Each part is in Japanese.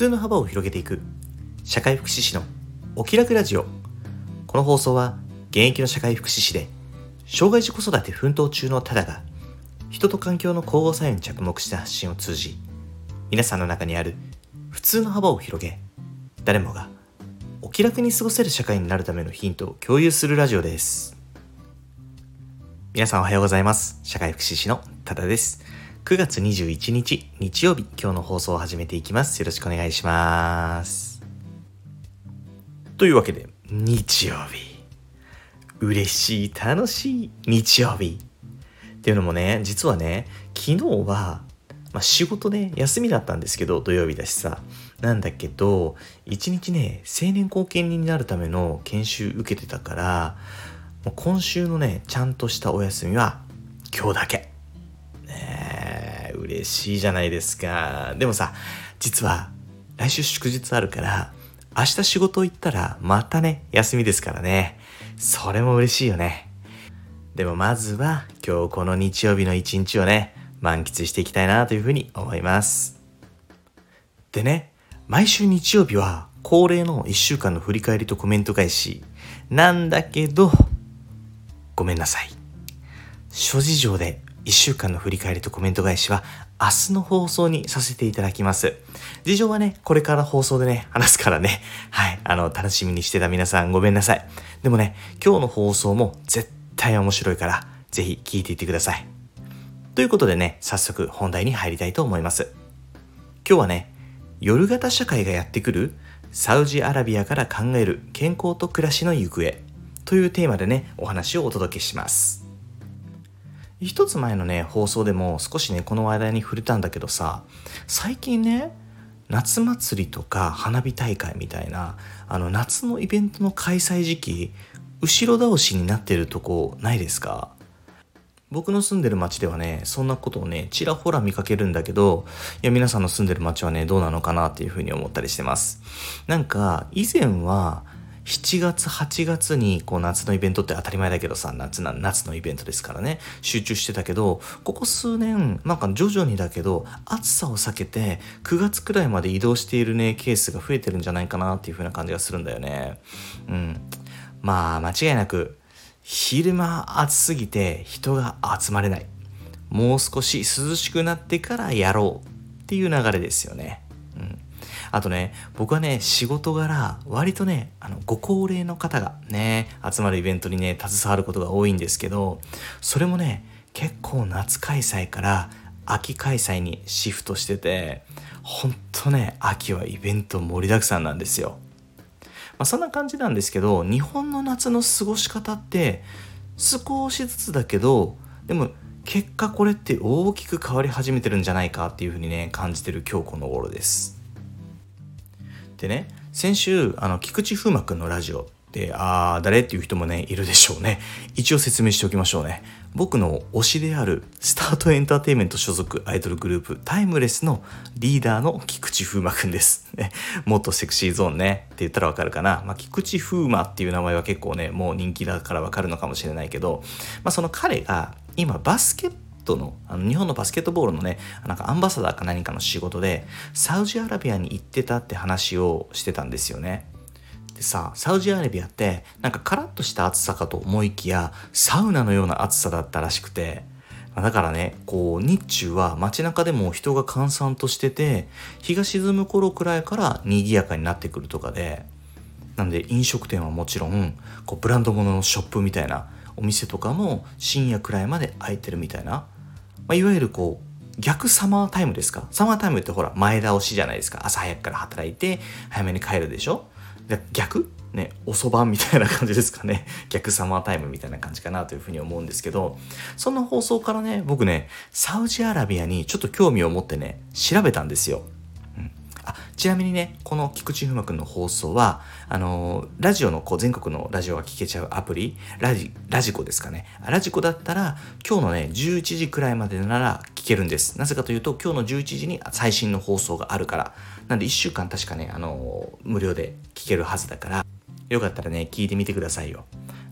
通の幅を広げていく社会福祉士のお気楽ラジオ。この放送は現役の社会福祉士で障害児子育て奮闘中のタダが人と環境の交互作用に着目した発信を通じ、皆さんの中にある普通の幅を広げ、誰もがお気楽に過ごせる社会になるためのヒントを共有するラジオです。皆さんおはようございます。社会福祉士のタダです。9月21日日曜日、今日の放送を始めていきます。よろしくお願いします。というわけで、日曜日、嬉しい楽しい日曜日っていうのもね、実はね、昨日は仕事ね休みだったんですけど、土曜日だしさ、なんだけど一日ね成年後見人になるための研修受けてたから、もう今週のねちゃんとしたお休みは今日だけね。嬉しいじゃないですか。でもさ、実は来週祝日あるから明日仕事行ったらまたね休みですからね。それも嬉しいよね。でもまずは今日この日曜日の一日をね満喫していきたいなというふうに思います。でね、毎週日曜日は恒例の1週間の振り返りとコメント返しなんだけど、ごめんなさい、諸事情で1週間の振り返りとコメント返しは明日の放送にさせていただきます。事情はねこれから放送でね話すからね、はい、楽しみにしてた皆さんごめんなさい。でもね、今日の放送も絶対面白いからぜひ聞いていってください。ということでね、早速本題に入りたいと思います。今日はね、夜型社会がやってくるサウジアラビアから考える健康と暮らしの行方というテーマでねお話をお届けします。一つ前のね放送でも少しねこの話題に触れたんだけどさ、最近ね夏祭りとか花火大会みたいな夏のイベントの開催時期後ろ倒しになってるとこないですか？僕の住んでる町ではねそんなことをねちらほら見かけるんだけど、いや皆さんの住んでる町はねどうなのかなっていうふうに思ったりしてます。なんか以前は7月8月にこう夏のイベントって当たり前だけどさ、夏のイベントですからね集中してたけど、ここ数年なんか徐々にだけど暑さを避けて9月くらいまで移動しているねケースが増えてるんじゃないかなっていう風な感じがするんだよね。まあ間違いなく昼間暑すぎて人が集まれない、もう少し涼しくなってからやろうっていう流れですよね。あとね、僕はね仕事柄割とねご高齢の方がね集まるイベントにね携わることが多いんですけど、それもね結構夏開催から秋開催にシフトしてて、ほんとね秋はイベント盛りだくさんなんですよ。そんな感じなんですけど、日本の夏の過ごし方って少しずつだけど、でも結果これって大きく変わり始めてるんじゃないかっていう風にね感じてる今日この頃です。でね、先週菊池風磨くんのラジオで誰っていう人もねいるでしょうね。一応説明しておきましょうね。僕の推しであるスタートエンターテインメント所属アイドルグループタイムレスのリーダーの菊池風磨くんですね。元セクシーゾーンねって言ったらわかるかな。菊池風磨っていう名前は結構ねもう人気だからわかるのかもしれないけど、その彼が今バスケットの日本のバスケットボールのねなんかアンバサダーか何かの仕事でサウジアラビアに行ってたって話をしてたんですよね。でさ、サウジアラビアってなんかカラッとした暑さかと思いきやサウナのような暑さだったらしくて、だからねこう日中は街中でも人が閑散としてて、日が沈む頃くらいから賑やかになってくるとかで、なんで飲食店はもちろんこうブランド物のショップみたいなお店とかも深夜くらいまで開いてるみたいな、いわゆるこう逆サマータイムですか。サマータイムってほら前倒しじゃないですか。朝早くから働いて早めに帰るでしょ。逆ね、遅番みたいな感じですかね。逆サマータイムみたいな感じかなというふうに思うんですけど、そんな放送からね僕ねサウジアラビアにちょっと興味を持ってね調べたんですよ。ちなみにねこの菊池風磨くんの放送はラジオの全国のラジオが聞けちゃうアプリラジコですかね。ラジコだったら今日のね11時くらいまでなら聞けるんです。なぜかというと今日の11時に最新の放送があるから。なんで1週間確かね無料で聞けるはずだから、よかったらね聞いてみてくださいよ。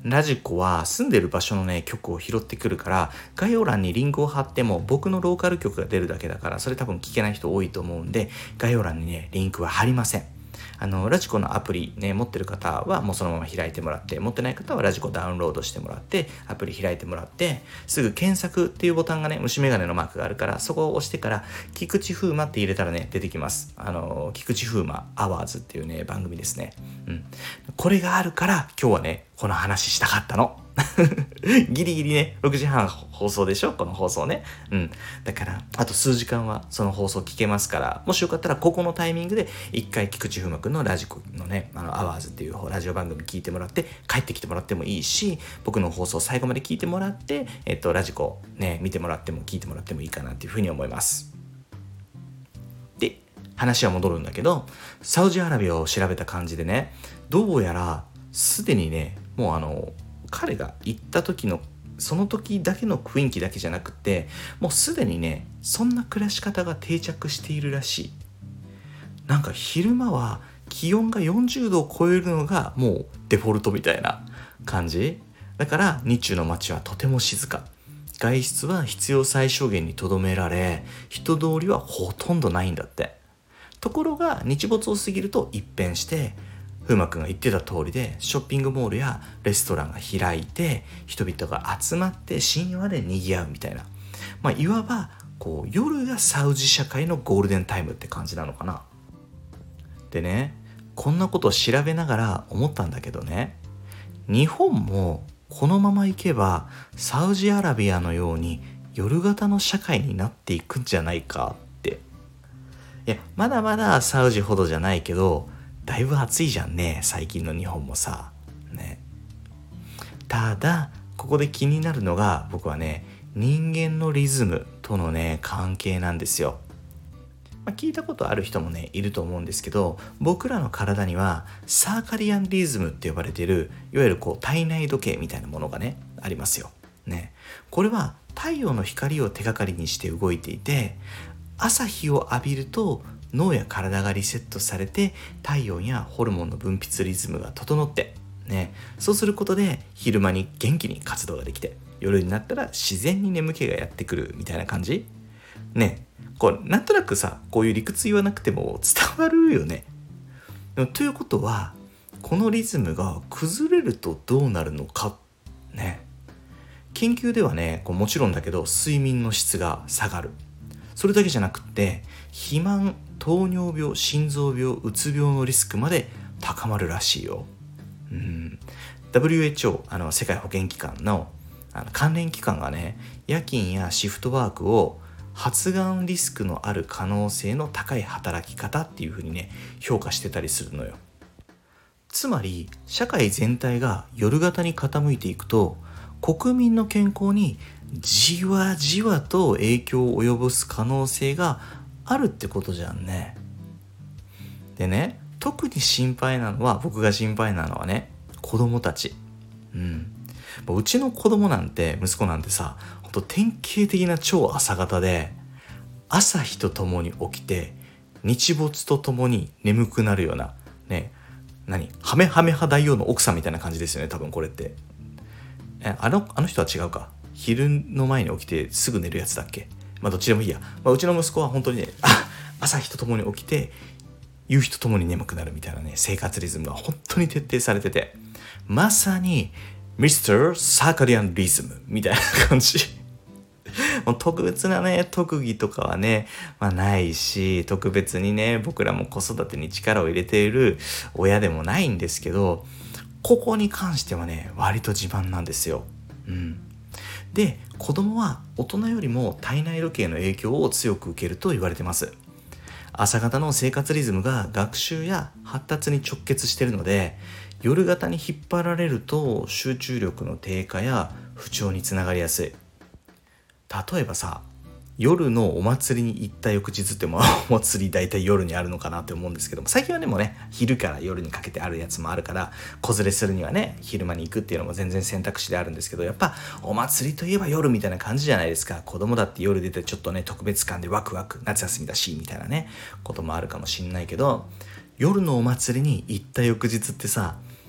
ラジコは住んでる場所のね曲を拾ってくるから、概要欄にリンクを貼っても僕のローカル曲が出るだけだから、それ多分聞けない人多いと思うんで、概要欄にねリンクは貼りません。ラジコのアプリね持ってる方はもうそのまま開いてもらって、持ってない方はラジコダウンロードしてもらってアプリ開いてもらって、すぐ検索っていうボタンがね、虫眼鏡のマークがあるから、そこを押してから菊池風磨って入れたらね出てきます。菊池風磨アワーズっていうね番組ですね。これがあるから今日はねこの話したかったの。ギリギリね6時半放送でしょ、この放送ね。だからあと数時間はその放送聞けますから、もしよかったらここのタイミングで一回菊池風磨くんのラジコのねアワーズっていうラジオ番組聞いてもらって帰ってきてもらってもいいし、僕の放送最後まで聞いてもらってラジコね見てもらっても聞いてもらってもいいかなっていうふうに思います。で、話は戻るんだけど、サウジアラビアを調べた感じでね、どうやらすでにねもう彼が行った時のその時だけの雰囲気だけじゃなくて、もうすでにねそんな暮らし方が定着しているらしい。なんか昼間は気温が40度を超えるのがもうデフォルトみたいな感じだから、日中の街はとても静か、外出は必要最小限にとどめられ、人通りはほとんどないんだって。ところが日没を過ぎると一変して、風磨くんが言ってた通りでショッピングモールやレストランが開いて、人々が集まって深夜で賑わうみたいな、いわばこう夜がサウジ社会のゴールデンタイムって感じなのかな。でね、こんなことを調べながら思ったんだけどね、日本もこのままいけばサウジアラビアのように夜型の社会になっていくんじゃないかって。いや、まだまだサウジほどじゃないけど、だいぶ暑いじゃんね、最近の日本もさね。ただここで気になるのが、僕はね人間のリズムとのね関係なんですよ。聞いたことある人もねいると思うんですけど、僕らの体にはサーカディアンリズムって呼ばれている、いわゆるこう体内時計みたいなものがねありますよね。これは太陽の光を手がかりにして動いていて、朝日を浴びると脳や体がリセットされて、体温やホルモンの分泌リズムが整ってね、そうすることで昼間に元気に活動ができて、夜になったら自然に眠気がやってくるみたいな感じね。こうなんとなくさ、こういう理屈言わなくても伝わるよね。ということは、このリズムが崩れるとどうなるのかね。研究ではねもちろんだけど、睡眠の質が下がる、それだけじゃなくって、肥満、糖尿病、心臓病、うつ病のリスクまで高まるらしいよ。WHO 世界保健機関の関連機関がね、夜勤やシフトワークを発がんリスクのある可能性の高い働き方っていう風にね評価してたりするのよ。つまり社会全体が夜型に傾いていくと、国民の健康にじわじわと影響を及ぼす可能性があるってことじゃんね。でね、特に僕が心配なのはね、子供たち。うちの子供なんて、息子なんてさ、ほんと典型的な超朝型で、朝日とともに起きて日没とともに眠くなるようなね、ハメハメハ大王の奥さんみたいな感じですよね、多分これって。あの人は違うか。昼の前に起きてすぐ寝るやつだっけ。どっちでもいいや。うちの息子は本当にね、朝日とともに起きて夕日とともに眠くなるみたいなね、生活リズムが本当に徹底されてて、まさにミスターサーカディアンリズムみたいな感じ。もう特別なね特技とかはね、ないし、特別にね僕らも子育てに力を入れている親でもないんですけど、ここに関してはね割と自慢なんですよ。で、子供は大人よりも体内時計の影響を強く受けると言われてます。朝型の生活リズムが学習や発達に直結しているので、夜型に引っ張られると集中力の低下や不調につながりやすい。例えばさ、夜のお祭りに行った翌日ってお祭り大体夜にあるのかなって思うんですけども、最近はでもね昼から夜にかけてあるやつもあるから、子連れするにはね昼間に行くっていうのも全然選択肢であるんですけど、やっぱお祭りといえば夜みたいな感じじゃないですか。子供だって夜出てちょっとね特別感でワクワク、夏休みだしみたいなねこともあるかもしんないけど、夜のお祭りに行った翌日ってさ、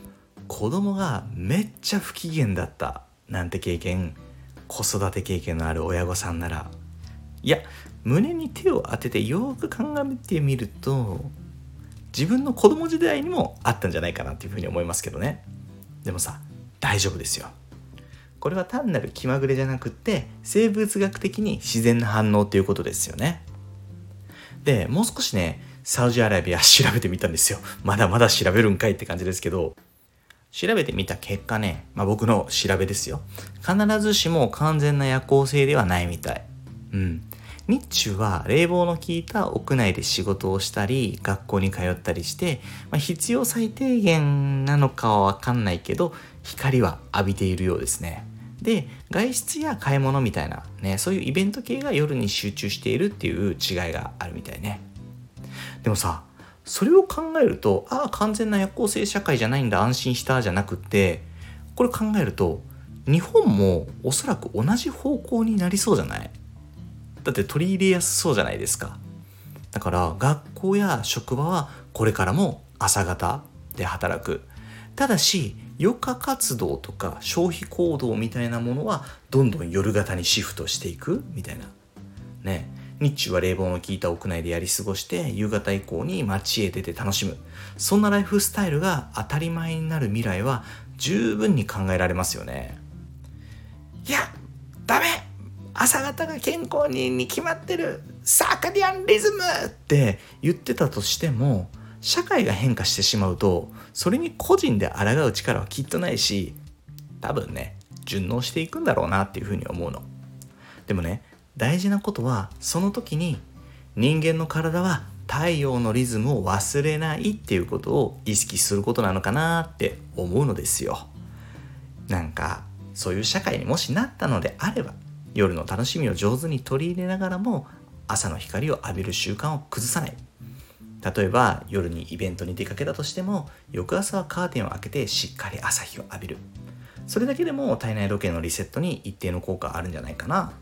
子供がめっちゃ不機嫌だったなんて経験、子育て経験のある親御さんなら、いや、胸に手を当ててよく鑑みてみると、自分の子供時代にもあったんじゃないかなっていうふうに思いますけどね。でもさ、大丈夫ですよ。これは単なる気まぐれじゃなくって、生物学的に自然な反応っていうことですよね。で、もう少しね、サウジアラビア調べてみたんですよ。まだまだ調べるんかいって感じですけど、調べてみた結果ね、僕の調べですよ。必ずしも完全な夜行性ではないみたい。日中は冷房の効いた屋内で仕事をしたり、学校に通ったりして、必要最低限なのかはわかんないけど、光は浴びているようですね。で、外出や買い物みたいなね、そういうイベント系が夜に集中しているっていう違いがあるみたいね。でもさ、それを考えると、完全な夜行性社会じゃないんだ、安心したじゃなくって、これ考えると、日本もおそらく同じ方向になりそうじゃない？だって取り入れやすそうじゃないですか。だから学校や職場はこれからも朝方で働く。ただし余暇活動とか消費行動みたいなものはどんどん夜型にシフトしていくみたいなね。日中は冷房の効いた屋内でやり過ごして、夕方以降に街へ出て楽しむ、そんなライフスタイルが当たり前になる未来は十分に考えられますよね。いや、ダメ、朝方が健康に決まってる、サーカディアンリズムって言ってたとしても、社会が変化してしまうと、それに個人で抗う力はきっとないし、多分ね、順応していくんだろうなっていうふうに思うの。でもね、大事なことは、その時に人間の体は太陽のリズムを忘れないっていうことを意識することなのかなって思うのですよ。なんかそういう社会にもしなったのであれば、夜の楽しみを上手に取り入れながらも朝の光を浴びる習慣を崩さない。例えば夜にイベントに出かけたとしても、翌朝はカーテンを開けてしっかり朝日を浴びる。それだけでも体内時計のリセットに一定の効果があるんじゃないかな。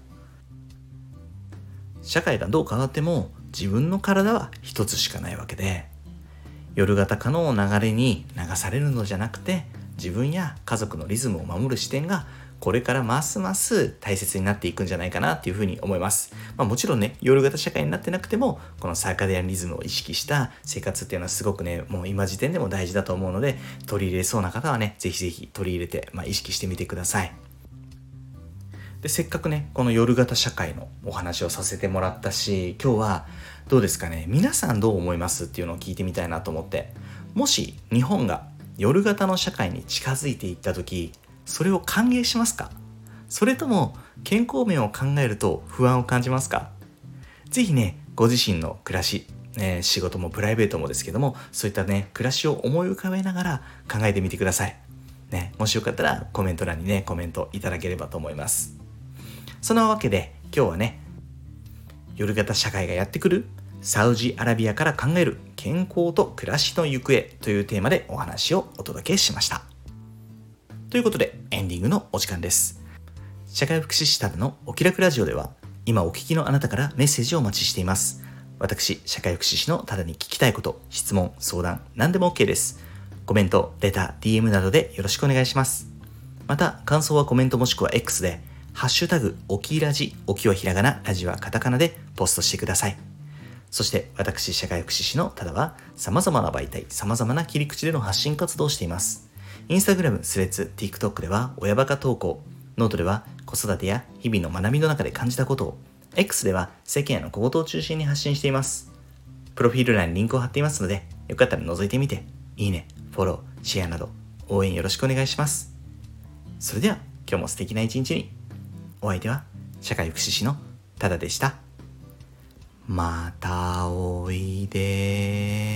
社会がどう変わっても自分の体は一つしかないわけで、夜型化の流れに流されるのじゃなくて、自分や家族のリズムを守る視点がこれからますます大切になっていくんじゃないかなっていうふうに思います。もちろんね、夜型社会になってなくても、このサーカディアンリズムを意識した生活っていうのはすごくね、もう今時点でも大事だと思うので、取り入れそうな方はね、ぜひぜひ取り入れて、意識してみてください。で、せっかくね、この夜型社会のお話をさせてもらったし、今日はどうですかね、皆さんどう思いますっていうのを聞いてみたいなと思って、もし日本が夜型の社会に近づいていった時、それを歓迎しますか？それとも健康面を考えると不安を感じますか？ぜひね、ご自身の暮らし、仕事もプライベートもですけども、そういったね、暮らしを思い浮かべながら考えてみてください。ね、もしよかったらコメント欄にね、コメントいただければと思います。そのわけで今日はね、夜型社会がやってくるサウジアラビアから考える健康と暮らしの行方というテーマでお話をお届けしました。ということでエンディングのお時間です。社会福祉士ただのお気楽ラジオでは、今お聞きのあなたからメッセージをお待ちしています。私、社会福祉士のただに聞きたいこと、質問、相談、何でも OK です。コメント、レター、DM などでよろしくお願いします。また、感想はコメントもしくは X で、ハッシュタグ、おきラジ、おきはひらがな、ラジはカタカナでポストしてください。そして、私、社会福祉士のただは、様々な媒体、様々な切り口での発信活動をしています。インスタグラム、スレッズ、TikTok では親バカ投稿、ノートでは子育てや日々の学びの中で感じたことを、X では世間への小言を中心に発信しています。プロフィール欄にリンクを貼っていますので、よかったら覗いてみて、いいね、フォロー、シェアなど応援よろしくお願いします。それでは今日も素敵な一日に。お相手は社会福祉士のただでした。またおいで。